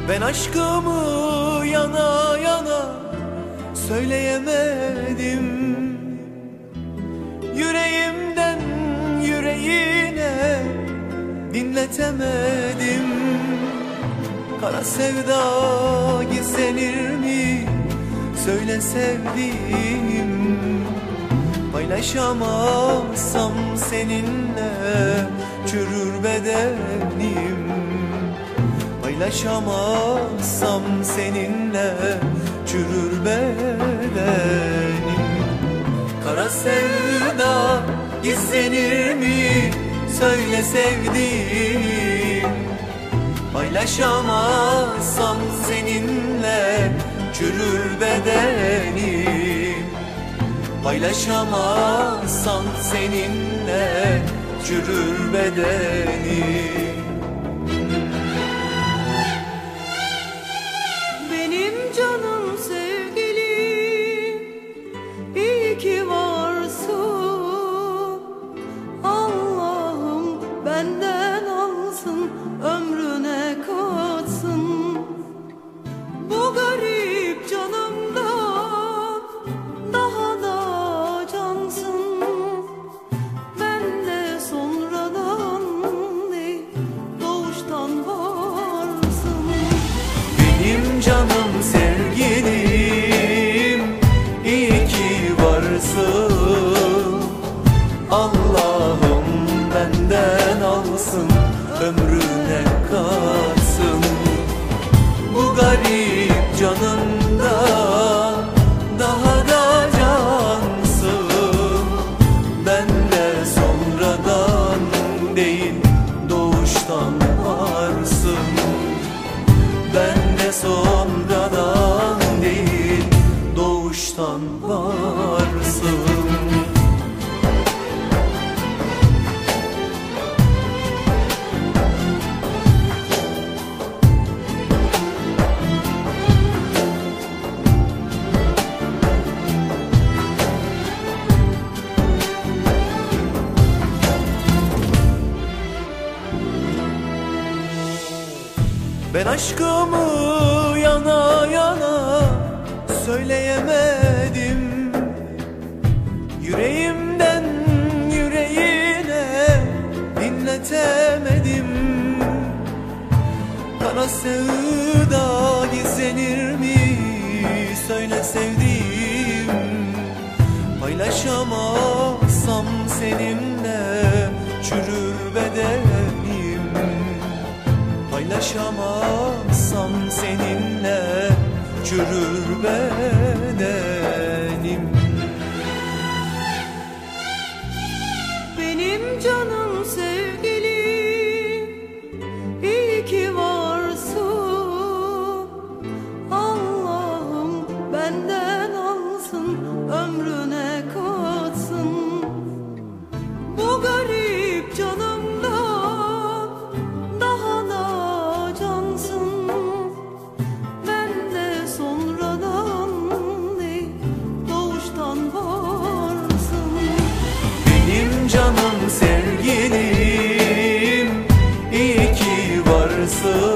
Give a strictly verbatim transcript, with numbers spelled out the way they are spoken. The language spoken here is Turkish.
Ben aşkımı yana yana söyleyemedim. Yüreğimden yüreğine dinletemedim. Kara sevda gizlenir mi? Söyle sevdiğim. Paylaşamazsam seninle çürür bedenim. Paylaşamazsam seninle çürür bedenim. Kara sevda gizlenir mi? Söyle sevdiğim. Paylaşamazsam seninle çürür bedenim. Paylaşamazsam seninle çürür bedenim. Benim canım sevgilim, iyi ki varsın. Allah'ım benden alsın, ömrüne katsın. Bu garip canımdan daha da cansın. Ben de sonradan değil, doğuştan varsın. Benim canım sevgilim, iyi ki varsın. Allah'ım benden alsın, ömrüne katsın. Bu garip canımda daha da cansın. Ben de sonradan değil, doğuştan varsın. Ben de sonradan değil, doğuştan varsın. Ben aşkımı yana yana söyleyemedim. Yüreğimden yüreğine dinletemedim. Kara sevda gizlenir mi? Söyle sevdiğim. Paylaşamazsam seninle çürür bedenim. Paylaşamazsam seninle çürür bedenim. Benim canım sevgilim, iyi ki varsın. Allah'ım benden alsın, ömrüne katsın. Bu garip canımdan daha da cansın. Ben de sonradan değil, doğuştan varsın. Benim canım sevgilim, iyi ki varsın.